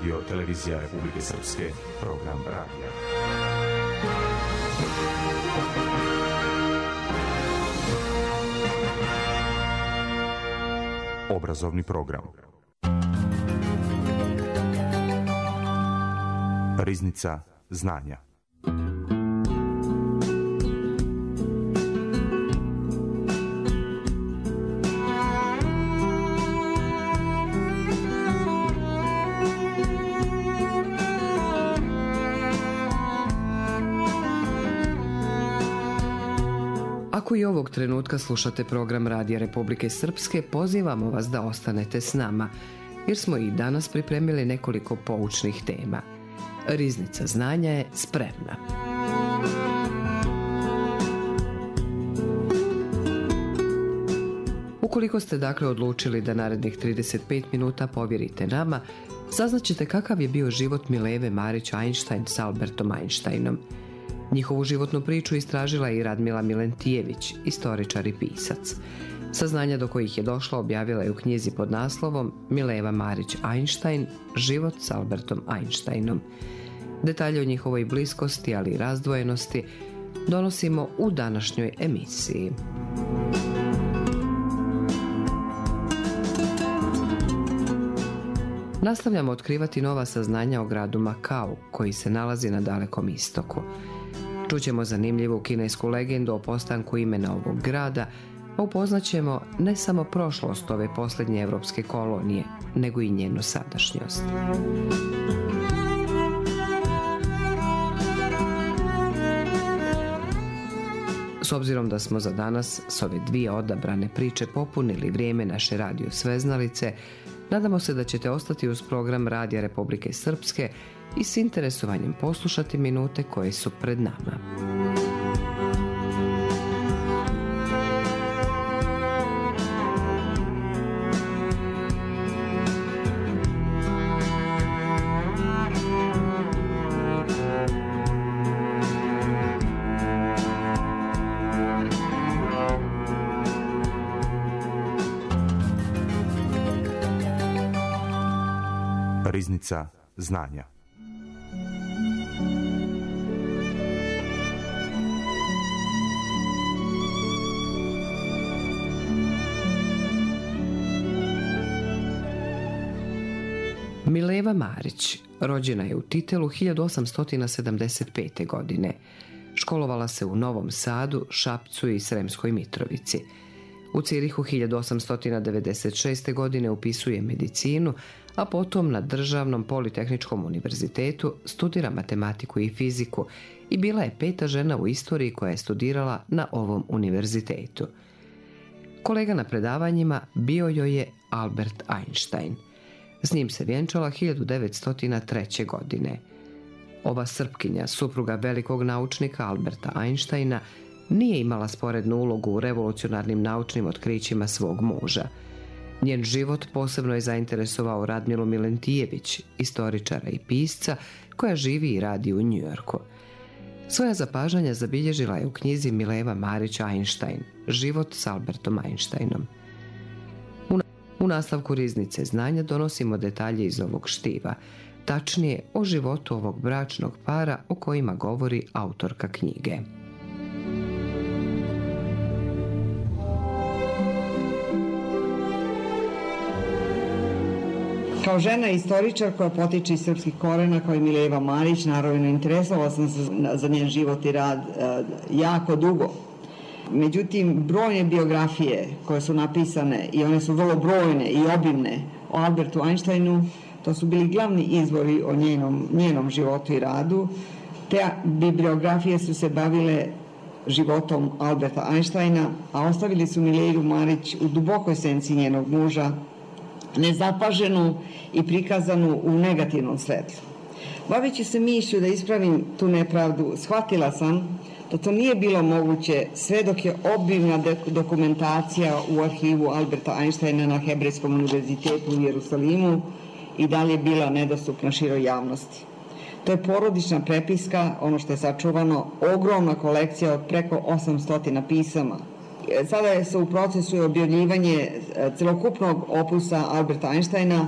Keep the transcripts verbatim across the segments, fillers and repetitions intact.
Radio Televizija Republike Srpske, program radija. Obrazovni program. Riznica znanja. Ako i ovog trenutka slušate program Radija Republike Srpske, pozivamo vas da ostanete s nama, jer smo i danas pripremili nekoliko poučnih tema. Riznica znanja je spremna. Ukoliko ste dakle odlučili da narednih trideset pet minuta povjerite nama, saznaćete kakav je bio život Mileve Marić-Einstein s Albertom Einsteinom. Njihovu životnu priču istražila je i Radmila Milentijević, istoričar i pisac. Saznanja do kojih je došla objavila je u knjizi pod naslovom Mileva Marić-Einstein – život s Albertom Einsteinom. Detalje o njihovoj bliskosti, ali i razdvojenosti, donosimo u današnjoj emisiji. Nastavljamo otkrivati nova saznanja o gradu Makau, koji se nalazi na Dalekom istoku. Čućemo zanimljivu kinesku legendu o postanku imena ovog grada, a upoznaćemo ne samo prošlost ove posljednje evropske kolonije, nego i njenu sadašnjost. S obzirom da smo za danas s ove dvije odabrane priče popunili vrijeme naše radio sveznalice, nadamo se da ćete ostati uz program Radija Republike Srpske i s interesovanjem poslušati minute koje su pred nama. Riznica znanja. Mileva Marić rođena je u Titelu hiljadu osamsto sedamdeset pete. godine. Školovala se u Novom Sadu, Šapcu i Sremskoj Mitrovici. U Cirihu hiljadu osamsto devedeset šeste. godine upisuje medicinu, a potom na Državnom politehničkom univerzitetu studira matematiku i fiziku i bila je peta žena u istoriji koja je studirala na ovom univerzitetu. Kolega na predavanjima bio joj je Albert Einstein. S njim se vjenčala hiljadu devetsto treće. godine. Ova Srpkinja, supruga velikog naučnika Alberta Einsteina, nije imala sporednu ulogu u revolucionarnim naučnim otkrićima svog muža. Njen život posebno je zainteresovao Radmilu Milentijević, istoričara i pisca, koja živi i radi u Njujorku. Svoja zapažanja zabilježila je u knjizi Mileva Marić-Einstein – život s Albertom Einsteinom. U nastavku Riznice znanja donosimo detalje iz ovog štiva, tačnije o životu ovog bračnog para o kojima govori autorka knjige. Kao žena i istoričar koja potiče iz srpskih korena, kao i Mileva Marić, naravno interesovala sam se za njen život i rad jako dugo. Međutim, brojne biografije koje su napisane, i one su vrlo brojne i obimne, o Albertu Einsteinu, to su bili glavni izvori o njenom, njenom životu i radu. Te bibliografije su se bavile životom Alberta Einsteina, a ostavili su Milevu Marić u dubokoj senci njenog muža, nezapaženu i prikazanu u negativnom svetlu. Baveći se mišlju da ispravim tu nepravdu, shvatila sam da to nije bilo moguće sve dok je obimna dokumentacija u arhivu Alberta Einsteina na Hebrejskom univerzitetu u Jerusalimu i dalje bila nedostupna široj javnosti. To je porodična prepiska, ono što je sačuvano, ogromna kolekcija od preko osamsto pisama. Sada je se u procesu objavljivanje celokupnog opusa Alberta Einsteina,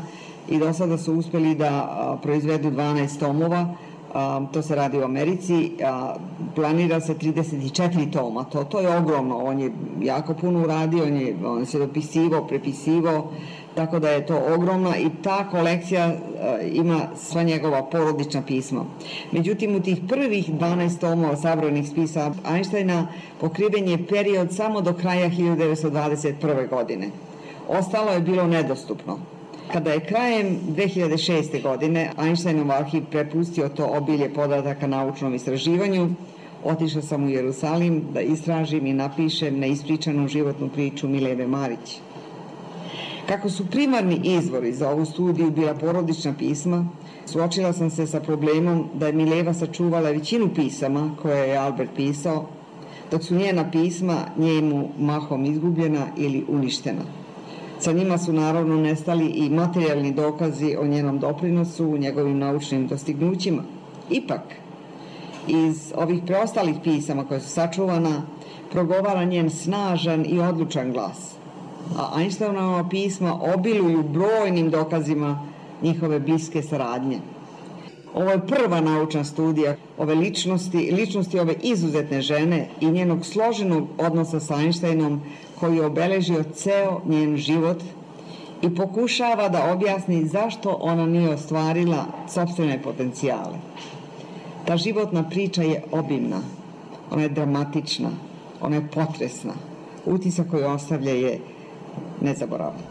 i do sada su uspeli da proizvedu dvanaest tomova. To se radi u Americi, planira se trideset četiri toma, to, to je ogromno, on je jako puno uradio, on, je, on se dopisivao, prepisivao, tako da je to ogromno i ta kolekcija ima sva njegova porodična pisma. Međutim, u tih prvih dvanaest tomova sabrojenih spisa Einsteina pokriven je period samo do kraja hiljadu devetsto dvadeset prve. godine. Ostalo je bilo nedostupno. Kada je krajem dve hiljade šeste. godine Einsteinov arhiv prepustio to obilje podataka naučnom istraživanju, otišao sam u Jerusalim da istražim i napišem neispričanu životnu priču Mileve Marić. Kako su primarni izvori za ovu studiju bila porodična pisma, suočila sam se sa problemom da je Mileva sačuvala većinu pisama koje je Albert pisao, dok su njena pisma njemu mahom izgubljena ili uništena. Sa njima su naravno nestali i materijalni dokazi o njenom doprinosu, u njegovim naučnim dostignućima. Ipak, iz ovih preostalih pisama koje su sačuvana, progovara njen snažan i odlučan glas. A Einsteinova pisma obiluju brojnim dokazima njihove bliske saradnje. Ovo je prva naučna studija ove ličnosti, ličnosti ove izuzetne žene i njenog složenog odnosa sa Einsteinom koji je obeležio ceo njen život i pokušava da objasni zašto ona nije ostvarila sopstvene potencijale. Ta životna priča je obimna, ona je dramatična, ona je potresna. Utisak koji ostavlja je nezaboravljiv.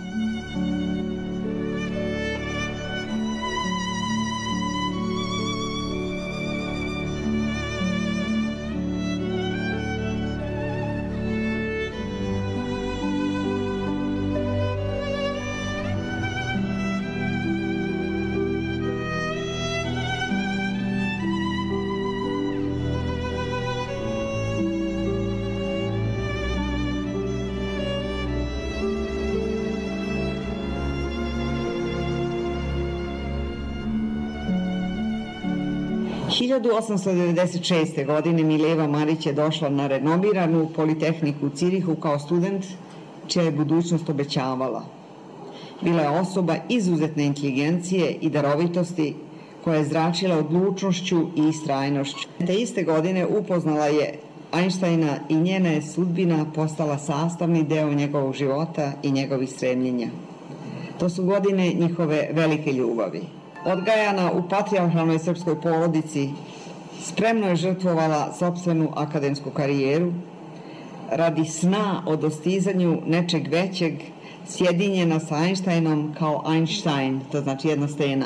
hiljadu osamsto devedeset šeste. godine Mileva Marić je došla na renomiranu Politehniku u Cirihu kao student, čija je budućnost obećavala. Bila je osoba izuzetne inteligencije i darovitosti koja je zračila odlučnošću i istrajnošću. Te iste godine upoznala je Einsteina i njena je sudbina postala sastavni deo njegovog života i njegovih stremljenja. To su godine njihove velike ljubavi. Odgajana u patrijarhalnoj srpskoj porodici, spremno je žrtvovala sopstvenu akademsku karijeru radi sna o dostizanju nečeg većeg, sjedinjena sa Einsteinom kao Einstein, to znači jedna stena.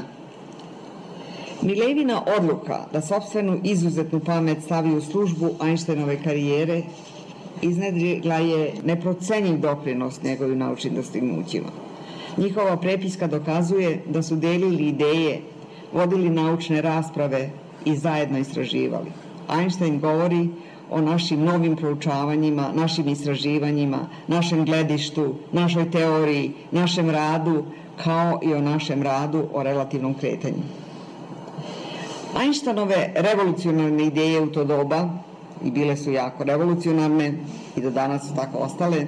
Milevina odluka da sopstvenu izuzetnu pamet stavi u službu Einsteinove karijere iznedrila je neprocenjiv doprinos njegovim naučnim dostignućima. Njihova prepiska dokazuje da su delili ideje, vodili naučne rasprave i zajedno istraživali. Einstein govori o našim novim proučavanjima, našim istraživanjima, našem gledištu, našoj teoriji, našem radu, kao i o našem radu o relativnom kretanju. Einsteinove revolucionarne ideje u to doba, i bile su jako revolucionarne i do danas su tako ostale,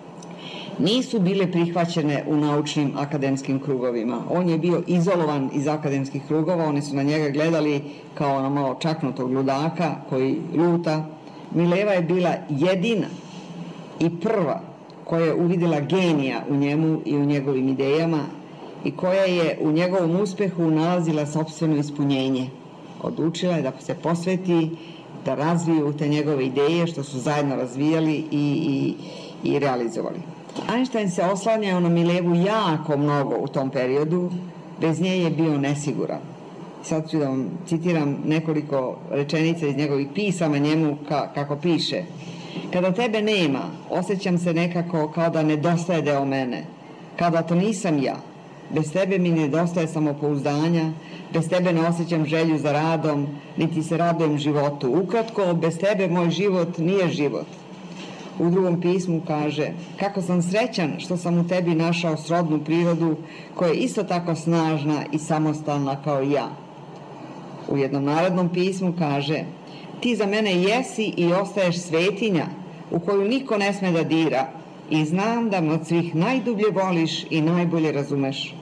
nisu bile prihvaćene u naučnim akademskim krugovima. On je bio izolovan iz akademskih krugova, oni su na njega gledali kao na malo čaknutog ludaka koji luta. Mileva je bila jedina i prva koja je uvidjela genija u njemu i u njegovim idejama i koja je u njegovom uspehu nalazila sopstveno ispunjenje. Odlučila je da se posveti, da razviju te njegove ideje što su zajedno razvijali i, i, i realizovali. Einstein se oslanjao na Milevu jako mnogo u tom periodu, bez nje je bio nesiguran. Sad ću da vam citiram nekoliko rečenica iz njegovih pisama njemu ka, kako piše. Kada tebe nema, osjećam se nekako kao da nedostaje deo mene. Kao da to nisam ja. Bez tebe mi nedostaje samopouzdanja, bez tebe ne osjećam želju za radom, niti se radujem životu. Ukratko, bez tebe moj život nije život. U drugom pismu kaže, kako sam srećan što sam u tebi našao srodnu prirodu koja je isto tako snažna i samostalna kao i ja. U jednom narednom pismu kaže, ti za mene jesi i ostaješ svetinja u koju niko ne sme da dira i znam da me od svih najdublje voliš i najbolje razumeš.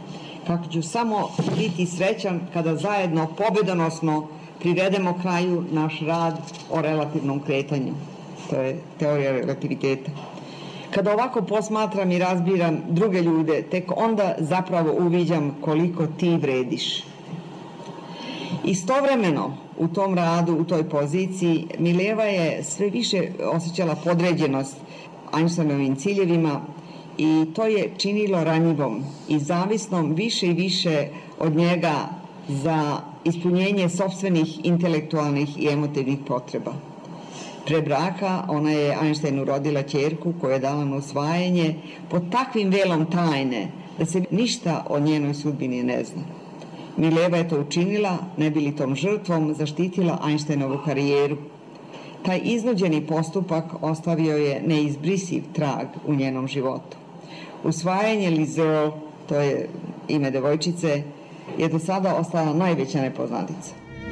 kako ću samo biti srećan kada zajedno pobedonosno privedemo kraju naš rad o relativnom kretanju. To je teorija relativiteta. Kada ovako posmatram i razbiram druge ljude, tek onda zapravo uviđam koliko ti vrediš. Istovremeno u tom radu, u toj poziciji, Mileva je sve više osjećala podređenost Einsteinovim ciljevima i to je činilo ranjivom i zavisnom više i više od njega za ispunjenje sopstvenih intelektualnih i emotivnih potreba. Pre braka ona je Einsteinu rodila ćerku koju je dala na usvajanje pod takvim velom tajne da se ništa o njenoj sudbini ne zna. Mileva je to učinila, ne bi li tom žrtvom zaštitila Einsteinovu karijeru. Taj iznuđeni postupak ostavio je neizbrisiv trag u njenom životu. Usvajanje Liz Earle, to je ime devojčice, je do sada ostala najveća nepoznanica.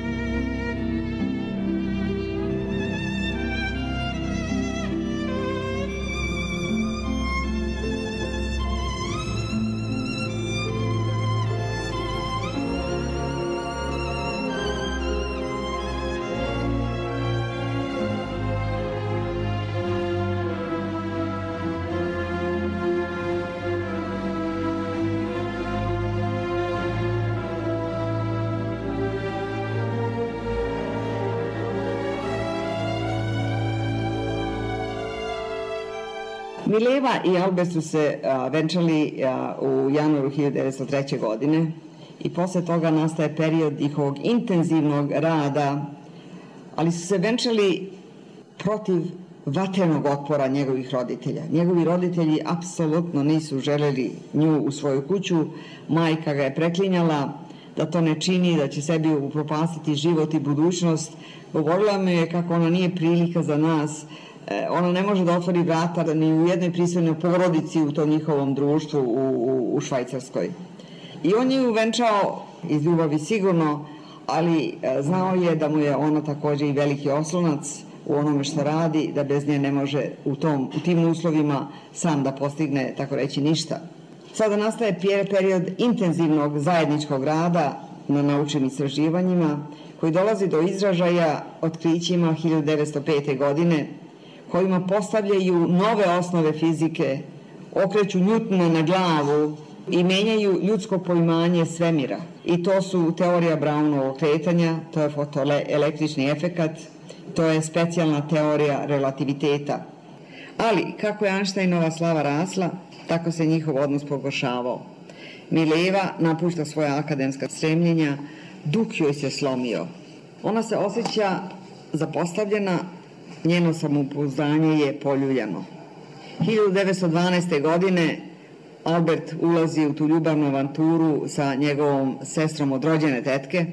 Mileva i Albert su se a, venčali a, u januaru hiljadu devetsto treće. godine i posle toga nastaje period njihovog intenzivnog rada, ali su se venčali protiv vatrenog otpora njegovih roditelja. Njegovi roditelji apsolutno nisu želeli nju u svoju kuću, majka ga je preklinjala da to ne čini, da će sebi upropastiti život i budućnost. Govorila mi je kako ona nije prilika za nas, ona ne može da otvori vrata ni u jednoj pristojnoj porodici u tom njihovom društvu u, u, u Švajcarskoj. I on je uvenčao iz ljubavi sigurno, ali znao je da mu je ona takođe i veliki oslonac u onome što radi, da bez nje ne može u, tom, u tim uslovima sam da postigne, tako reći, ništa. Sada nastaje period intenzivnog zajedničkog rada na naučnim istraživanjima, koji dolazi do izražaja otkrićima hiljadu devetsto pete. godine, kojima postavljaju nove osnove fizike, okreću Njutona na glavu i menjaju ljudsko poimanje svemira. I to su teorija Brownovog kretanja, to je fotoelektrični efekat, to je specijalna teorija relativiteta. Ali, kako je Einsteinova slava rasla, tako se njihov odnos pogoršavao. Mileva napušta svoja akademska stremljenja, duh joj se slomio. Ona se osjeća zapostavljena, njeno samopouzdanje je poljuljano. hiljadu devetsto dvanaeste. godine Albert ulazi u tu ljubavnu avanturu sa njegovom sestrom od rođene tetke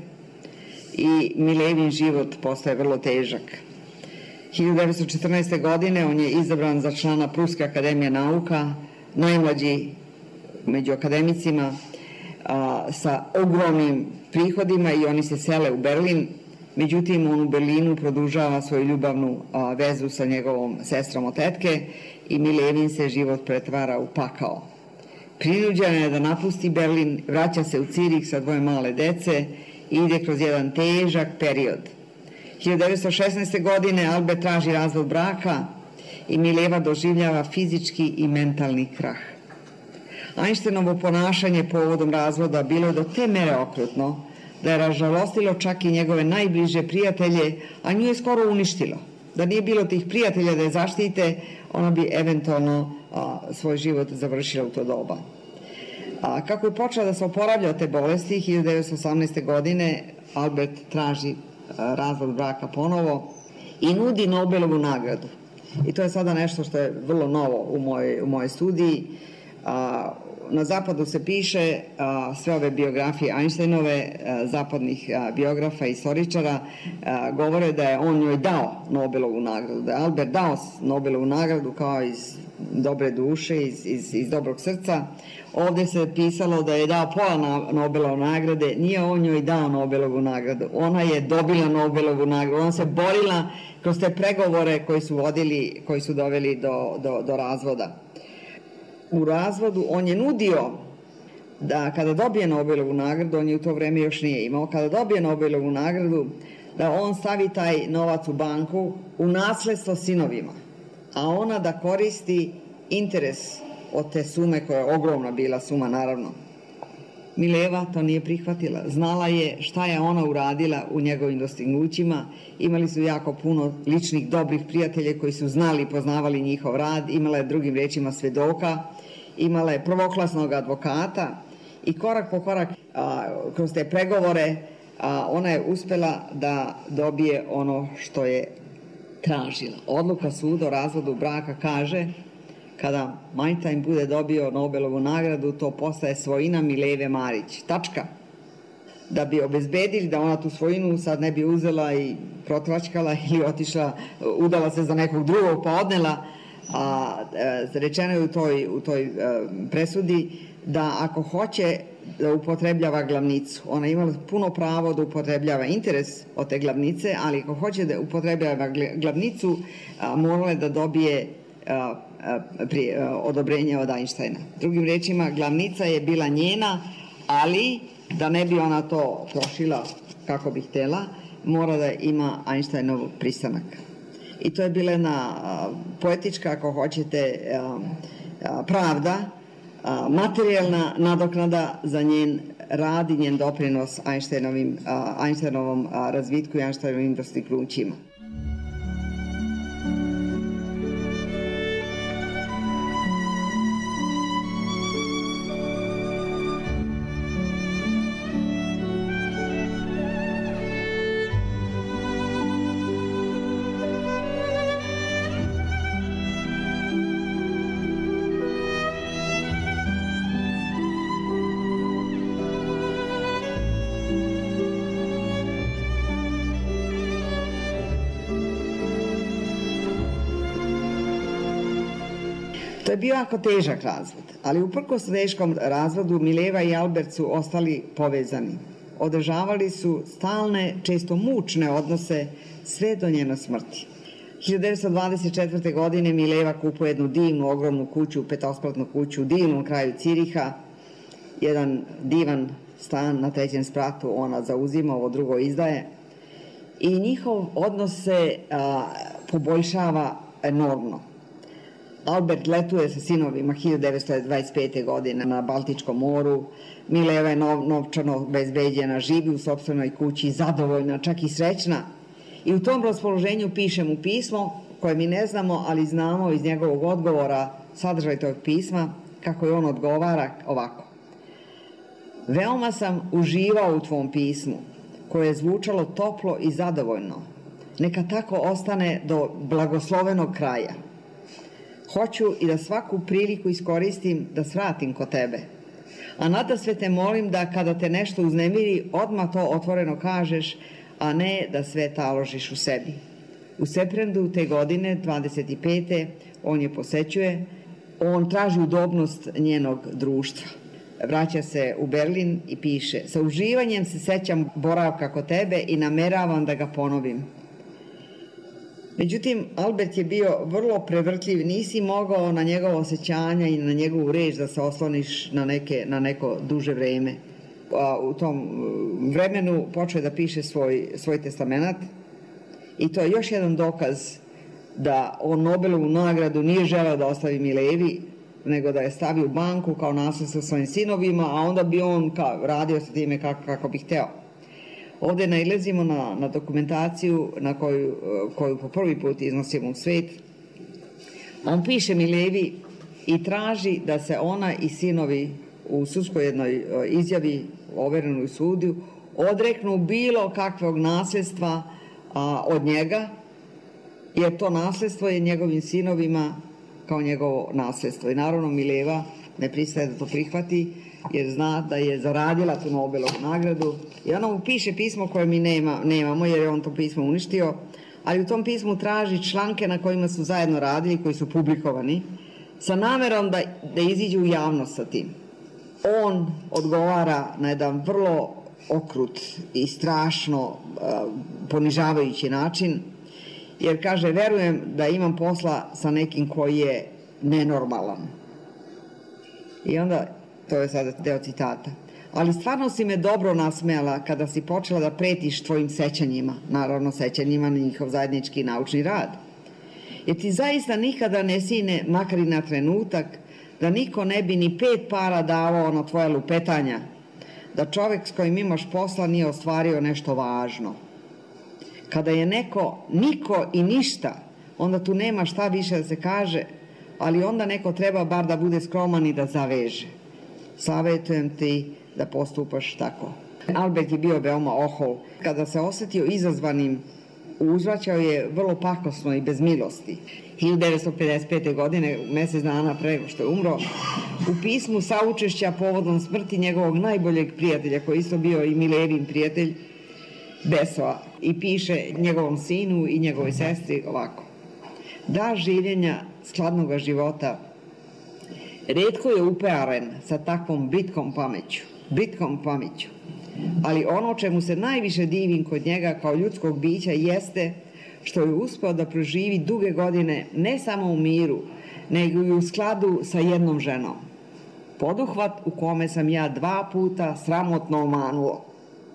i Milevin život postaje vrlo težak. hiljadu devetsto četrnaeste. godine on je izabran za člana Pruske akademije nauka, najmlađi među akademicima, a, sa ogromnim prihodima i oni se sele u Berlin. Međutim, on u Berlinu produžava svoju ljubavnu a, vezu sa njegovom sestrom od tetke i Milevin se život pretvara u pakao. Prinuđena je da napusti Berlin, vraća se u Cirih sa dvoje male dece i ide kroz jedan težak period. hiljadu devetsto šesnaeste. godine Albert traži razvod braka i Mileva doživljava fizički i mentalni krah. Einsteinovo ponašanje povodom razvoda bilo je do te mere okrutno da je ražalostilo čak i njegove najbliže prijatelje, a nju je skoro uništilo. Da nije bilo tih prijatelja da je zaštite, ona bi eventualno a, svoj život završila u to doba. A, kako je počela da se oporavlja od te bolesti, hiljadu devetsto osamnaeste. godine Albert traži a, razvod braka ponovo i nudi Nobelovu nagradu. I to je sada nešto što je vrlo novo u mojoj, u mojoj studiji. A, na zapadu se piše a, sve ove biografije Einsteinove, a, zapadnih a, biografa i istoričara a, govore da je on njoj dao Nobelovu nagradu, da je Albert dao Nobelovu nagradu kao iz dobre duše, iz, iz, iz dobrog srca. Ovde se pisalo da je dao pola Nobelove nagrade, nije on njoj dao Nobelovu nagradu, ona je dobila Nobelovu nagradu, ona se borila kroz te pregovore koji su vodili, koji su doveli do, do, do razvoda. U razvodu on je nudio da kada dobije Nobelovu nagradu, on je u to vreme još nije imao, kada dobije Nobelovu nagradu, da on stavi taj novac u banku u nasledstvo sinovima, a ona da koristi interes od te sume, koja je ogromna bila suma, naravno. Mileva to nije prihvatila. Znala je šta je ona uradila u njegovim dostignućima. Imali su jako puno ličnih dobrih prijatelja koji su znali i poznavali njihov rad. Imala je, drugim rečima, svedoka. Imala je prvoklasnog advokata i korak po korak a, kroz te pregovore a, ona je uspela da dobije ono što je tražila. Odluka suda o razvodu braka kaže: kada Majtajn bude dobio Nobelovu nagradu, to postaje svojina Mileve Marić. Tačka. Da bi obezbedili da ona tu svojinu sad ne bi uzela i protvačkala ili otišla, udala se za nekog drugog pa odnela, a e, rečeno je u toj, u toj e, presudi da ako hoće da upotrebljava glavnicu, ona imala puno pravo da upotrebljava interes od te glavnice, ali ako hoće da upotrebljava glavnicu, a, morala je da dobije a, prije odobrenja od Einsteina. Drugim rečima, glavnica je bila njena, ali da ne bi ona to trošila kako bi htjela, mora da ima Einsteinov pristanak. I to je bila jedna poetička, ako hoćete, pravda, materijalna nadoknada za njen rad i njen doprinos Einsteinovim, Einsteinovom razvitku i Einsteinovim dostignućima. To je bio jako težak razvod, ali uprkos teškom razvodu Mileva i Albert su ostali povezani. Održavali su stalne, često mučne odnose sve do njene smrti. hiljadu devetsto dvadeset četvrte. godine Mileva kupuje jednu divnu, ogromnu kuću, petospratnu kuću u divnom kraju Ciriha, jedan divan stan na trećem spratu ona zauzima, ovo drugo izdaje, i njihov odnos se a, poboljšava enormno. Albert letuje sa sinovima hiljadu devetsto dvadeset pete. godine na Baltičkom moru. Mileva je nov, novčano obezbeđena, živi u sopstvenoj kući, zadovoljna, čak i srećna. I u tom raspoloženju piše mu pismo koje mi ne znamo, ali znamo iz njegovog odgovora sadržaj tog pisma, kako je on odgovara ovako: veoma sam uživao u tvom pismu, koje je zvučalo toplo i zadovoljno. Neka tako ostane do blagoslovenog kraja. Hoću i da svaku priliku iskoristim da svratim kod tebe. A nadasve te molim da kada te nešto uznemiri, odmah to otvoreno kažeš, a ne da sve taložiš u sebi. U septembru te godine, dvadeset pete. on je posećuje, on traži udobnost njenog društva. Vraća se u Berlin i piše: sa uživanjem se sećam boravka kod tebe i nameravam da ga ponovim. Međutim, Albert je bio vrlo prevrtljiv, nisi mogao na njegovo osjećanja i na njegovu reč da se osloniš na, neke, na neko duže vreme. A u tom vremenu počeo da piše svoj, svoj testamenat i to je još jedan dokaz da on Nobelovu nagradu nije želeo da ostavi Milevi, nego da je stavio u banku kao nasledstvo svojim sinovima, a onda bi on kao, radio sa time kako, kako bi hteo. Ovdje nailazimo na, na dokumentaciju na koju, koju po prvi put iznosimo u svet. On piše Milevi i traži da se ona i sinovi u sudskoj jednoj izjavi overenoj u sudu odreknu bilo kakvog nasljedstva a, od njega, jer to nasljedstvo je njegovim sinovima kao njegovo nasljedstvo. I naravno Mileva ne pristaje da to prihvati, jer zna da je zaradila tu Nobelovu nagradu. I ona mu piše pismo koje mi nema, nemamo, jer je on to pismo uništio, ali u tom pismu traži članke na kojima su zajedno radili, koji su publikovani, sa namerom da, da iziđu u javnost sa tim. On odgovara na jedan vrlo okrut i strašno uh, ponižavajući način, jer kaže: verujem da imam posla sa nekim koji je nenormalan. I onda to je sada deo citata. Ali stvarno si me dobro nasmejala kada si počela da pretiš tvojim sećanjima, naravno sećanjima na njihov zajednički naučni rad. Jer ti zaista nikada ne sine, makar i na trenutak, da niko ne bi ni pet para davao na tvoje lupetanja, da čovek s kojim imaš posla nije ostvario nešto važno. Kada je neko, niko i ništa, onda tu nema šta više da se kaže, ali onda neko treba bar da bude skroman i da zaveže. Savetujem ti da postupaš tako. Albert je bio veoma ohol. Kada se osetio izazvanim, uzvraćao je vrlo pakosno i bez milosti. hiljadu devetsto pedeset pete. godine, mesec dana pre nego što je umro, u pismu saučešća povodom smrti njegovog najboljeg prijatelja, koji isto bio i Milevin prijatelj, Besoa, i piše njegovom sinu i njegovoj sestri ovako. Da življenja skladnog života retko je upearen sa takvom britkom pameću, britkom pameću, ali ono čemu se najviše divim kod njega kao ljudskog bića jeste što je uspeo da proživi duge godine ne samo u miru, nego i u skladu sa jednom ženom. Poduhvat u kome sam ja dva puta sramotno omanuo.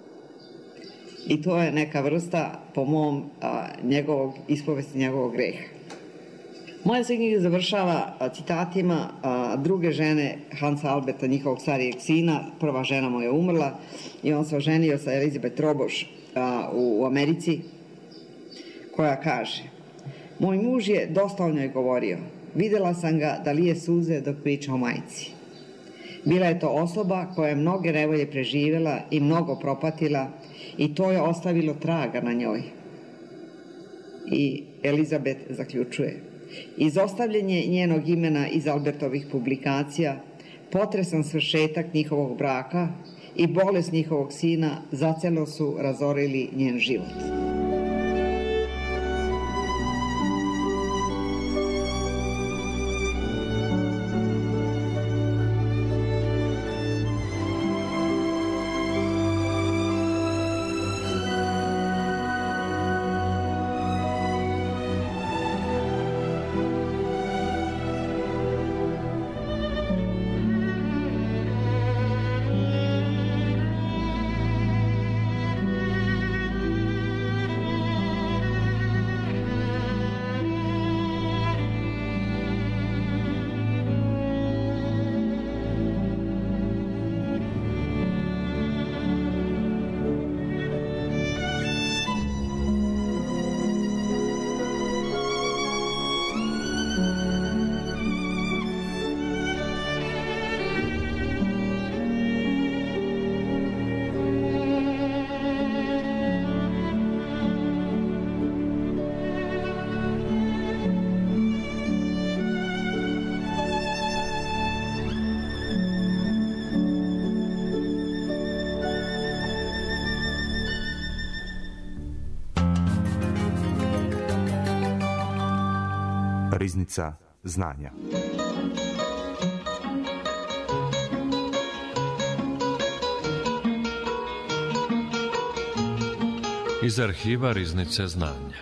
I to je neka vrsta, po mom, a, njegovog ispovesti, njegovog greha. Moja se knjiga završava a, citatima a, druge žene Hansa Alberta, njihovog starijeg sina. Prva žena mu je umrla i on se oženio sa Elizabeth Roboš a, u, u Americi, koja kaže: moj muž je dosta o njoj govorio. Videla sam ga da lije suze dok priča o majci. Bila je to osoba koja je mnoge nevolje preživjela i mnogo propatila i to je ostavilo traga na njoj. I Elizabeth zaključuje: izostavljanje njenog imena iz Albertovih publikacija, potresan svršetak njihovog braka i bolest njihovog sina zacelo su razorili njen život. Riznica znanja. Iz arhiva Riznice znanja.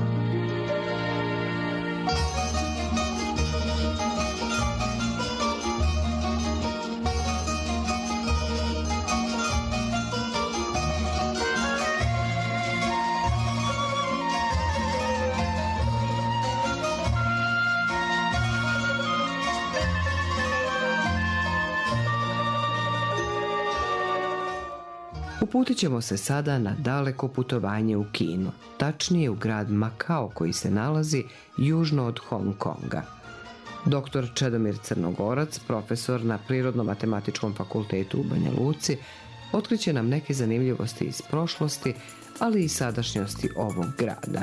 Uputit ćemo se sada na daleko putovanje u Kinu, tačnije u grad Makao koji se nalazi južno od Hong Konga. doktor Čedomir Crnogorac, profesor na Prirodno-matematičkom fakultetu u Banja Luci, otkriće nam neke zanimljivosti iz prošlosti, ali i sadašnjosti ovog grada.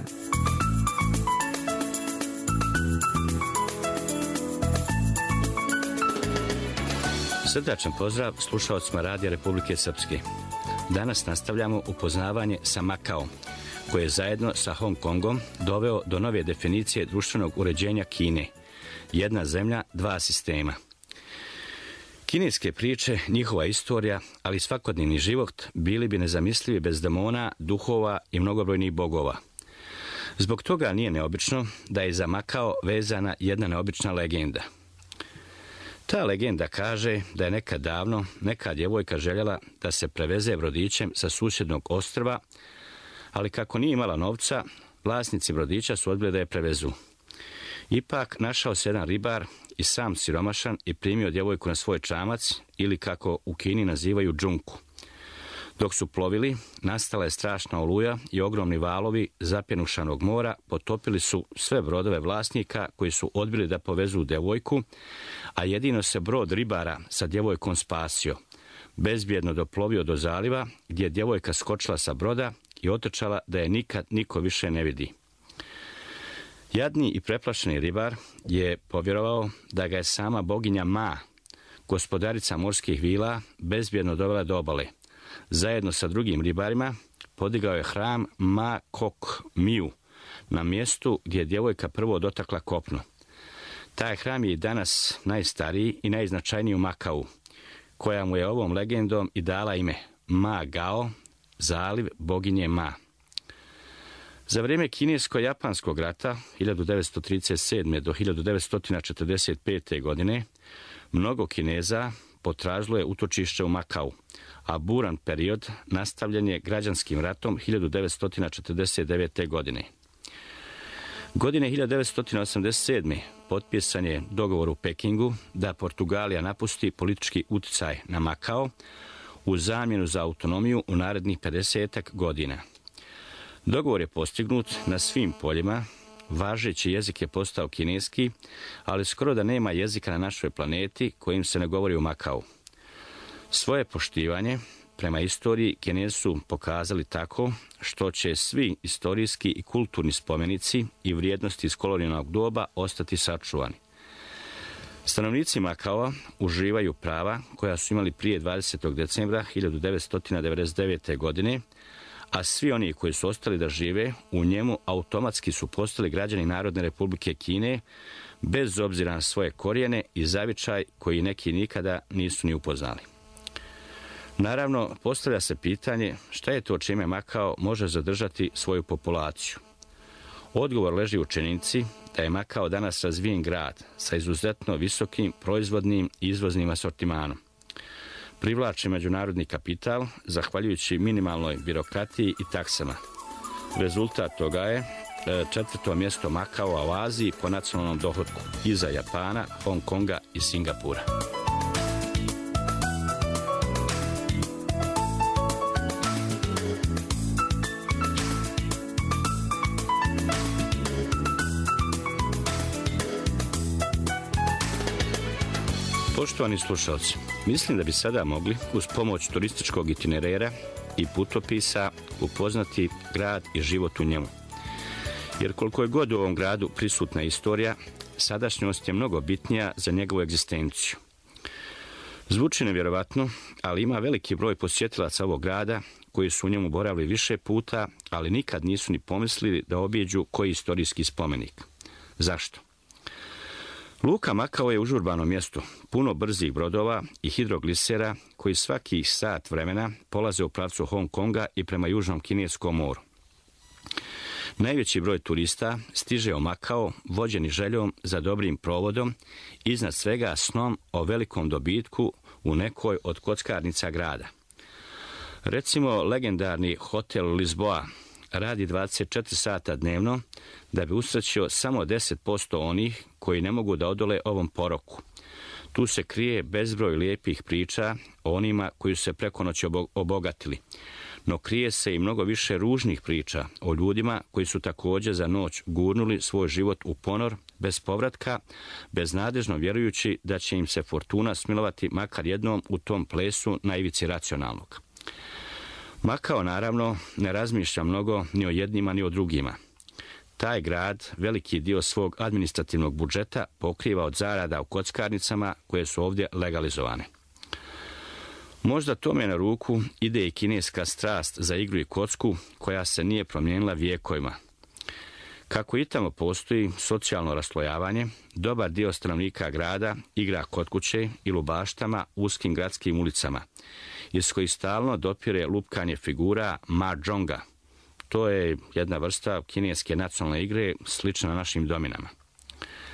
Srdačan pozdrav slušaocima Radija Republike Srpske. Danas nastavljamo upoznavanje sa Makaom, koje je zajedno sa Hong Kongom doveo do nove definicije društvenog uređenja Kine. Jedna zemlja, dva sistema. Kineske priče, njihova istorija, ali i svakodnevni život bili bi nezamislivi bez demona, duhova i mnogobrojnih bogova. Zbog toga nije neobično da je za Makao vezana jedna neobična legenda. Ta legenda kaže da je nekad davno neka djevojka željela da se preveze brodićem sa susjednog ostrva, ali kako nije imala novca, vlasnici brodića su odbili da je prevezu. Ipak našao se jedan ribar i sam siromašan i primio djevojku na svoj čamac ili kako u Kini nazivaju džunku. Dok su plovili, nastala je strašna oluja i ogromni valovi zapjenušanog mora potopili su sve brodove vlasnika koji su odbili da povezu djevojku, a jedino se brod ribara sa djevojkom spasio. Bezbjedno doplovio do zaliva gdje je djevojka skočila sa broda i otrčala da je nikad niko više ne vidi. Jadni i preplašeni ribar je povjerovao da ga je sama boginja Ma, gospodarica morskih vila, bezbjedno dovela do obale. Zajedno sa drugim ribarima podigao je hram Ma Kok Miu na mjestu gdje je djevojka prvo dotakla kopno. Taj hram je i danas najstariji i najznačajniji u Makau, koja mu je ovom legendom i dala ime Ma Gao, zaliv boginje Ma. Za vrijeme kinesko-japanskog rata hiljadu devetsto trideset sedme. do hiljadu devetsto četrdeset pete. godine mnogo Kineza potražilo je utočište u Makau, a buran period nastavljen je građanskim ratom hiljadu devetsto četrdeset devete. godine. Godine hiljadu devetsto osamdeset sedme. potpisan je dogovor u Pekingu da Portugalija napusti politički utjecaj na Makao u zamjenu za autonomiju u narednih pedesetak godina. Dogovor je postignut na svim poljima, važeći jezik je postao kineski, ali skoro da nema jezika na našoj planeti kojim se ne govori u Makau. Svoje poštivanje prema istoriji Kinezi su pokazali tako što će svi istorijski i kulturni spomenici i vrijednosti iz kolonijalnog doba ostati sačuvani. Stanovnici Makao uživaju prava koja su imali prije dvadesetog decembra hiljadu devetsto devedeset devete. godine, a svi oni koji su ostali da žive u njemu automatski su postali građani Narodne Republike Kine, bez obzira na svoje korijene i zavičaj koji neki nikada nisu ni upoznali. Naravno, postavlja se pitanje šta je to čime Makao može zadržati svoju populaciju. Odgovor leži u činjenici da je Makao danas razvijen grad sa izuzetno visokim proizvodnim i izvoznim asortimanom. Privlači međunarodni kapital zahvaljujući minimalnoj birokratiji i taksama. Rezultat toga je četvrto mjesto Makao u Aziji po nacionalnom dohotku, iza Japana, Hong Konga i Singapura. Poštovani slušalci, mislim da bi sada mogli uz pomoć turističkog itinerera i putopisa upoznati grad i život u njemu. Jer koliko je god u ovom gradu prisutna istorija, sadašnjost je mnogo bitnija za njegovu egzistenciju. Zvuči nevjerovatno, ali ima veliki broj posjetilaca ovog grada koji su u njemu boravili više puta, ali nikad nisu ni pomislili da obiđu koji istorijski spomenik. Zašto? Luka Makao je užurbano mjesto, puno brzih brodova i hidroglisera koji svakih sat vremena polaze u pravcu Hong Konga i prema južnom kineskom moru. Najveći broj turista stiže u Makao vođeni željom za dobrim provodom, iznad svega snom o velikom dobitku u nekoj od kockarnica grada. Recimo, legendarni hotel Lisboa radi dvadeset četiri sata dnevno da bi usrećio samo deset posto onih koji ne mogu da odole ovom poroku. Tu se krije bezbroj lijepih priča o onima koji su se preko noći obogatili, no krije se i mnogo više ružnih priča o ljudima koji su također za noć gurnuli svoj život u ponor, bez povratka, beznadežno vjerujući da će im se fortuna smilovati makar jednom u tom plesu na ivici racionalnog. Makao, naravno, ne razmišlja mnogo ni o jednima ni o drugima. Taj grad veliki dio svog administrativnog budžeta pokriva od zarada u kockarnicama koje su ovdje legalizovane. Možda tome na ruku ide i kineska strast za igru i kocku koja se nije promijenila vijekovima. Kako i tamo postoji socijalno raslojavanje, dobar dio stanovnika grada igra kod kuće i lubaštama uskim gradskim ulicama, iz kojih stalno dopire lupkanje figura mahjonga. To je jedna vrsta kineske nacionalne igre slična našim dominama.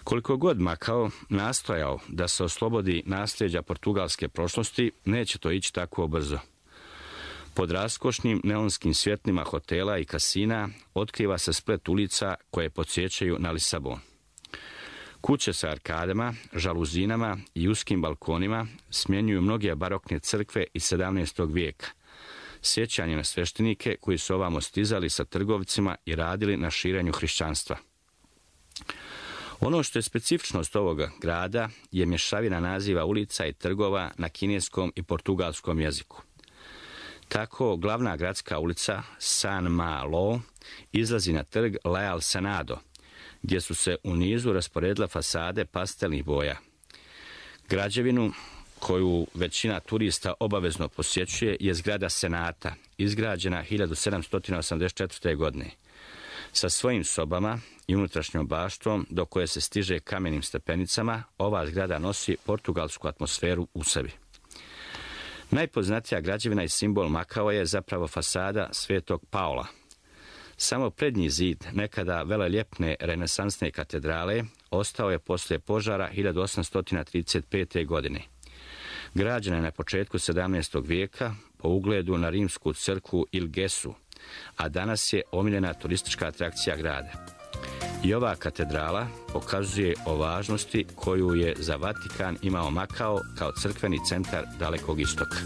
Koliko god Makao nastojao da se oslobodi nasljeđa portugalske prošlosti, neće to ići tako brzo. Pod raskošnim neonskim svjetlima hotela i kasina otkriva se splet ulica koje podsjećaju na Lisabon. Kuće sa arkadama, žaluzinama i uskim balkonima smjenjuju mnoge barokne crkve iz sedamnaestog vijeka. Sjećanje na sveštenike koji su ovamo stizali sa trgovcima i radili na širenju hrišćanstva. Ono što je specifičnost ovoga grada je mješavina naziva ulica i trgova na kineskom i portugalskom jeziku. Tako glavna gradska ulica San Malo izlazi na trg Leal Senado, gdje su se u nizu rasporedile fasade pastelnih boja. Građevinu koju većina turista obavezno posjećuje je zgrada Senata, izgrađena hiljadu sedamsto osamdeset četvrte. godine. Sa svojim sobama i unutrašnjom baštom do koje se stiže kamenim stepenicama, ova zgrada nosi portugalsku atmosferu u sebi. Najpoznatija građevina i simbol Makao je zapravo fasada Svetog Paula. Samo prednji zid nekada veleljepne renesansne katedrale ostao je poslije požara hiljadu osamsto trideset pete. godine. Građena je na početku sedamnaestog vijeka po ugledu na rimsku crkvu Il Gesu, a danas je omiljena turistička atrakcija grada. I ova katedrala pokazuje o važnosti koju je za Vatikan imao Makao kao crkveni centar Dalekog istoka.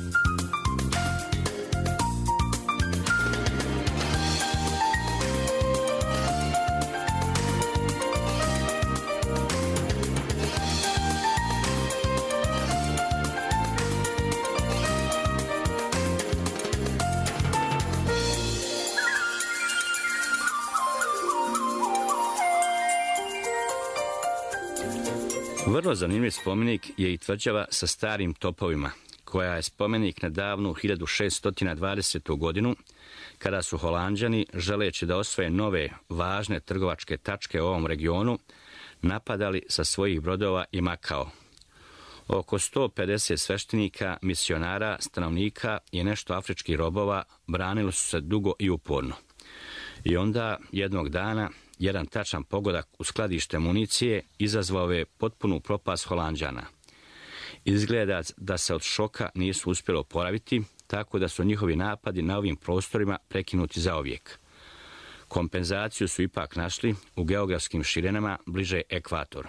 Vrlo zanimljiv spomenik je i tvrđava sa starim topovima, koja je spomenik na davnu hiljadu šeststo dvadesetu. godinu, kada su Holanđani, želeći da osvoje nove, važne trgovačke tačke u ovom regionu, napadali sa svojih brodova i Makao. Oko sto pedeset sveštenika, misionara, stanovnika i nešto afričkih robova branili su se dugo i uporno. I onda, jednog dana, jedan tačan pogodak u skladište municije izazvao je potpunu propast Holanđana. Izgleda da se od šoka nisu uspjeli oporaviti, tako da su njihovi napadi na ovim prostorima prekinuti zauvijek. Kompenzaciju su ipak našli u geografskim širenama bliže ekvatoru.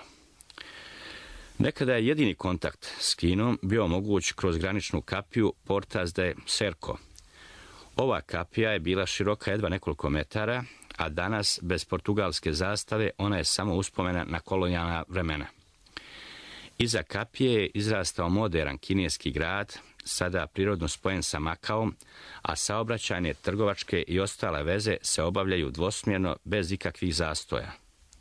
Nekada je jedini kontakt s Kinom bio moguć kroz graničnu kapiju Portas de Cerco. Ova kapija je bila široka jedva nekoliko metara, a danas, bez portugalske zastave, ona je samo uspomena na kolonijalna vremena. Iza kapije je izrastao moderan kineski grad, sada prirodno spojen sa Makaom, a saobraćajne, trgovačke i ostale veze se obavljaju dvosmjerno, bez ikakvih zastoja.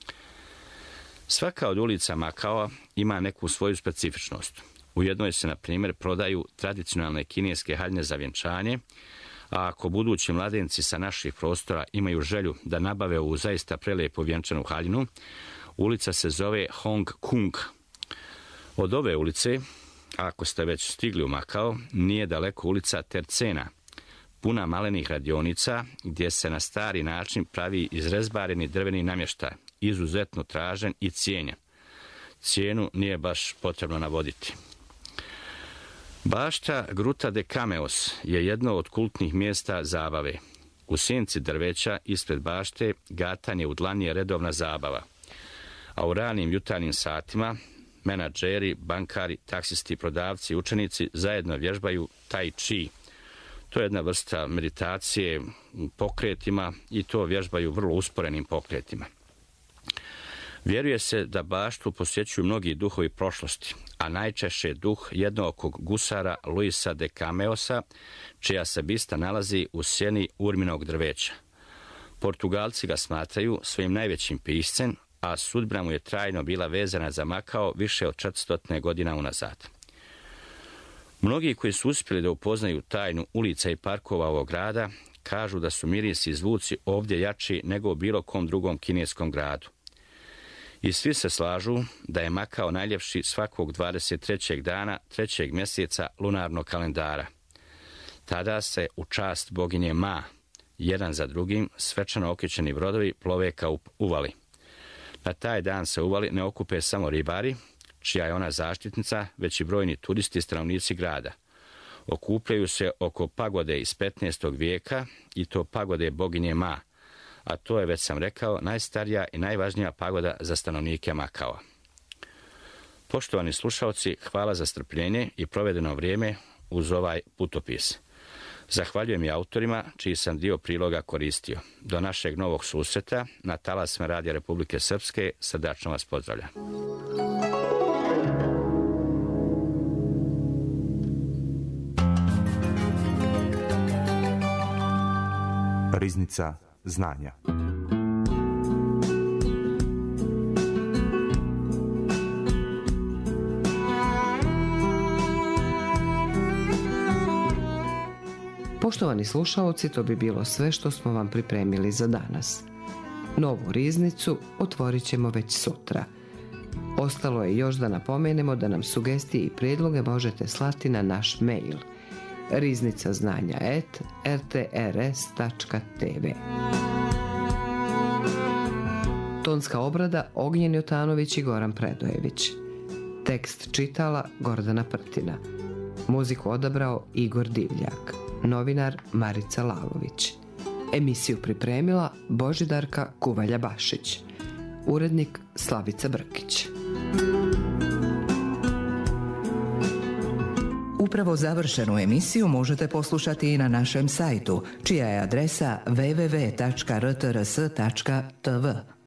Svaka od ulica Makao ima neku svoju specifičnost. U jednoj se, na primjer, prodaju tradicionalne kineske haljine za vjenčanje, a ako budući mladenci sa naših prostora imaju želju da nabave ovu zaista prelijepu vjenčanu haljinu, ulica se zove Hong Kong. Od ove ulice, ako ste već stigli u Makao, nije daleko ulica Tercena, puna malenih radionica gdje se na stari način pravi izrezbareni drveni namještaj, izuzetno tražen i cijenjen. Cijenu nije baš potrebno navoditi. Bašta Gruta de Cameos je jedno od kultnih mjesta zabave. U sjenci drveća ispred bašte gatanje u dlani je redovna zabava, a u ranim jutarnjim satima menadžeri, bankari, taksisti, prodavci i učenici zajedno vježbaju tai chi. To je jedna vrsta meditacije pokretima i to vježbaju vrlo usporenim pokretima. Vjeruje se da baštu posjećuju mnogi duhovi prošlosti, a najčešće duh jednookog gusara Luisa de Cameosa, čija se bista nalazi u sjeni urminog drveća. Portugalci ga smatraju svojim najvećim piscem, a sudbina mu je trajno bila vezana za Makao više od četiristo godina unazad. Mnogi koji su uspjeli da upoznaju tajnu ulica i parkova ovog grada, kažu da su mirisi i zvuci ovdje jači nego u bilo kom drugom kineskom gradu. I svi se slažu da je Makao najljepši svakog dvadeset trećeg dana trećeg mjeseca lunarnog kalendara. Tada se u čast boginje Ma, jedan za drugim, svečano okrećeni brodovi plove kao uvali. Na taj dan se uvali ne okupe samo ribari, čija je ona zaštitnica, već i brojni turisti i stanovnici grada. Okupljaju se oko pagode iz petnaestog vijeka i to pagode boginje Ma, a to je, već sam rekao, najstarija i najvažnija pagoda za stanovnike Makao. Poštovani slušalci, hvala za strpljenje i provedeno vrijeme uz ovaj putopis. Zahvaljujem i autorima čiji sam dio priloga koristio. Do našeg novog susreta na talasima Radija Republike Srpske srdačno vas pozdravljam. Riznica znanja. Poštovani slušaoci, to bi bilo sve što smo vam pripremili za danas. Novu riznicu otvorit ćemo već sutra. Ostalo je još da napomenemo da nam sugestije i prijedloge možete slati na naš mail riznica znanja et er te er es tačka te ve. Tonska obrada Ognjen Jotanović i Goran Predojević. Tekst čitala Gordana Prtina. Muziku odabrao Igor Divljak. Novinar Marica Lalović. Emisiju pripremila Božidarka Kuvalja-Bašić. Urednik Slavica Brkić. Upravo završenu emisiju možete poslušati i na našem sajtu, čija je adresa w w w tačka r t r s tačka t v.